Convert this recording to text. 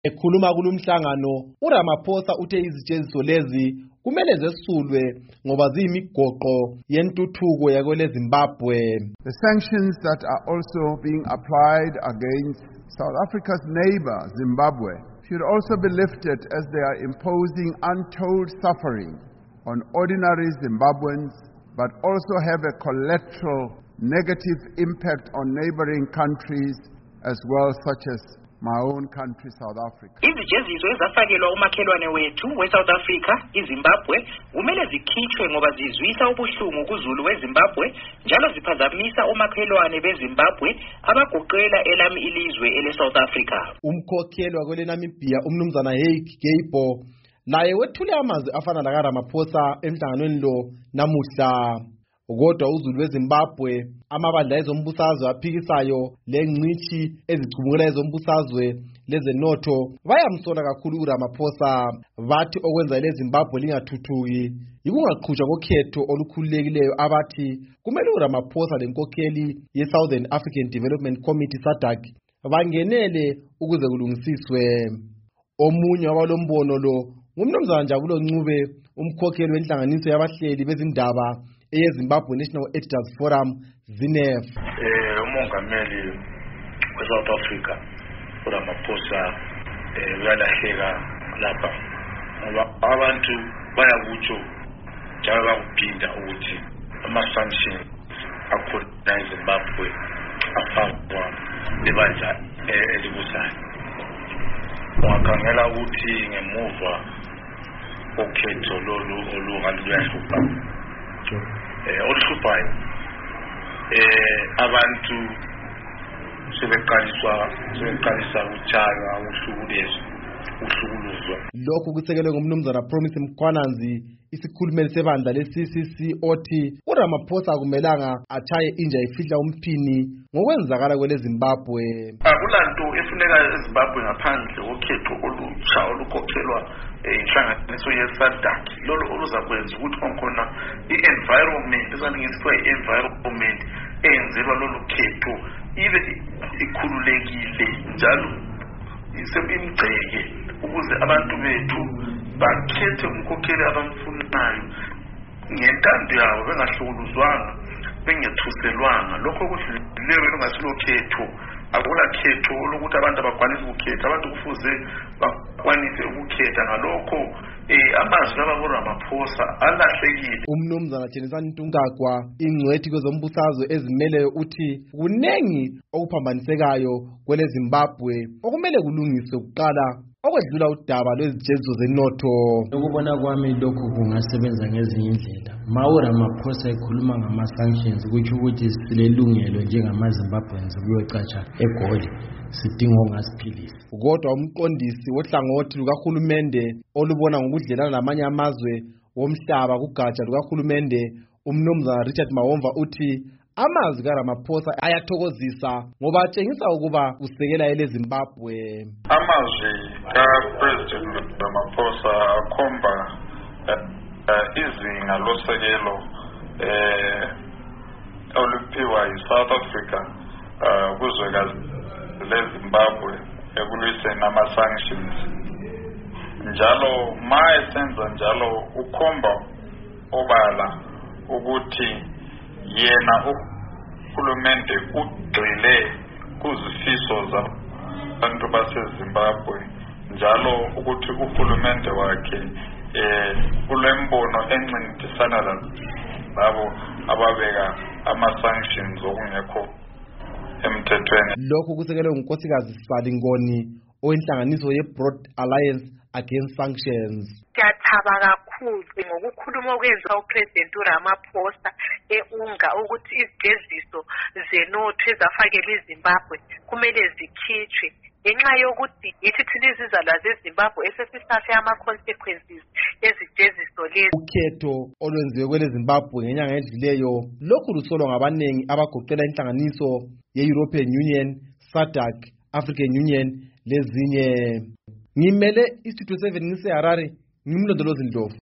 Ekhuluma kulumhlangano uRamaphosa uthe izijeziso lezi kumele zesulwe ngoba ziyimigoqo yentuthuko yakwele Zimbabwe. The sanctions that are also being applied against South Africa's neighbor Zimbabwe should also be lifted as they are imposing untold suffering on ordinary Zimbabweans, but also have a collateral negative impact on neighboring countries as well, such as my own country, South Africa. Izijeziso ezafakelwa umakhelwane wethu we-South Africa, iZimbabwe, kumele zikhitshwe ngoba zizwisa ubuhlungu kuZulu weZimbabwe, njalo ziphazamisa umakhelwane beZimbabwe abagoqela elami ilizwe ele-South Africa. Umkhokheli wakwele Namibia umnumzana Hage Geingob naye wethule amazwi afana lakaRamaphosa emhlanganweni lo namuhla. Kodwa uZulu weZimbabwe amabandla ezombusazwe aphikisayo lengcithi ezicubukela ezombusazwe lezenotho bayamsola kakhulu uRamaphosa, bathi okwenza leZimbabwe lingathuthuki yikungaqhutshwa kokhetho olukhululekileyo. Abathi kumele uRamaphosa lenkokheli ye-Southern African Development Committee SADC bangenele ukuze kulungisiswe. Omunye wabalombono lo ngumnumzana Njabulo Ncube, umkhokheli wenhlanganiso yabahleli bezindaba eyeZimbabwe National Editors Forum ZINEF. Umongameli we-South Africa uRamaphosa uyalahleka lapha ngoba abantu bayakutsho njalo bakuphinda ukuthi ama-sanctions akhona eZimbabwe afakwa libandla elibusayo. Ungakhangela ukuthi ngemuva kokhetho lolu olungathi luyahlupha oluhluphayo abantu sebeqalisa ukutshaywa uhlukuluzwa. Lokhu kusekelwe ngumnumzana Promise Mkhwananzi, isikhulumeli sebandla le-CCC, othi uRamaphosa akumelanga achaye inja ifihla umphini ngokwenzakala kwele Zimbabwe. Akulanto efuneka eZimbabwe ngaphandle kokhetho olutsha olukhokhelwa inhlanganiso ye-SADC lolo oluzakwenza ukuthi khona i-environment esaningisiwe i-environment eyenzelwa lolu khetho ibe ikhululekile njalo isemimgceke ukuze abantu bethu bakhethe umkhokheli abamfunayo ngentando yabo bengahlukuluzwanga bengethuselwanga. Lokho kudlulile lungasilo khetho, akula khetho lokuthi abantu abakwanisa ukukhetha, abantu kufuze bakwanise ukukhetha. Ngalokho amazwi kaRamaphosa alahlekile. Umnumzana Thenisani Ntungagwa, ingcwethi kwezombusazwe ezimeleyo, uthi kunengi okuphambanisekayo kwele Zimbabwe okumele kulungiswe kuqala okwedlula udaba lwezijeziso zenotho. Ukubona kwami lokhu kungasebenza ngezinye indlela. uRamaphosa ekhuluma ngama-sanctions kutsho ukuthi silelungelo njengamaZimbabweans kuyocatsha eGoli, sidinga ongasiphilisa. Kodwa umqondisi wohlangothi lukahulumende olubona ngokudlelana namanye amazwe womhlaba kugatsha lukahulumende, umnumzana Richard Mawomva, uthi amazwi kaRamaphosa ayathokozisa ngoba atshengisa ukuba usekela eleZimbabwe. Amazwi kaPresident Ramaphosa akhomba izinga losekelo oluphiwa yiSouth Africa kuzwekazi leZimbabwe ekulwiseni ama-sanctions. Njalo ma esenza njalo ukhomba obala ukuthi yena uhulumende ugxile kuzifiso zabantu baseZimbabwe, njalo ukuthi uhulumende wakhe ulembono encintisana labo ababeka ama-sanctions okungekho emthethweni. Lokhu kusekelwe ngunkosikazi Salingoni owenhlanganiso ye-Broad Alliance Against Sanctions. Siyathaba kakhulu ngokukhuluma okwenziwa uPresident uRamaphosa unga ukuthi izijeziso zenotho ezafakelwa iZimbabwe kumele zikhitshwe ngenxa yokuthi yithi thina izizalwa zeZimbabwe esesisafe ama-consequences ezijeziso lezi. Ukhetho olwenziwe kwele Zimbabwe ngenyanga edluleyo lokhu lusolwa ngabanengi abagoqela inhlanganiso ye-European Union, SADC, African Union lezinye. Ngimele iStudio 7 ngise Harare, ngimlondolozi Ndlovu.